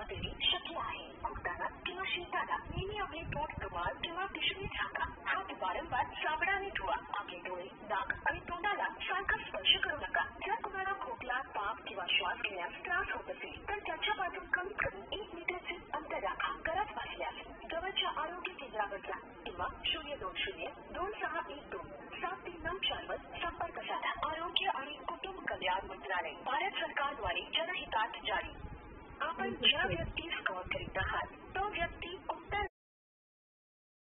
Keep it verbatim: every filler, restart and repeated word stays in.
देणे शक्य आहे. खोकताना किंवा शिंकताना नेहमी आपले तोंड रुमाल किंवा पिशवी झाका. हात वारंवार साबणाने धुवा. आपले डोळे, नाक आणि तोंडाला सारखा स्पर्श करू नका. जर तुम्हाला खोकला, ताप किंवा श्वास घेण्यास त्रास होत असेल तर त्याच्यापासून कमीत कमी एक मीटरचे अंतर राखा. गरज भासल्यास जवळच्या आरोग्य केंद्रावर जा किंवा शून्य दोन शून्य दोन सहा एक दोन सात तीन नऊ चार वर संपर्क साधा. आरोग्य आणि कुटुंब कल्याण मंत्रालय, भारत सरकारद्वारे जनहितार्थ जारी. आपण ज्या व्यक्तीस कॉल करीत आहात तो व्यक्ती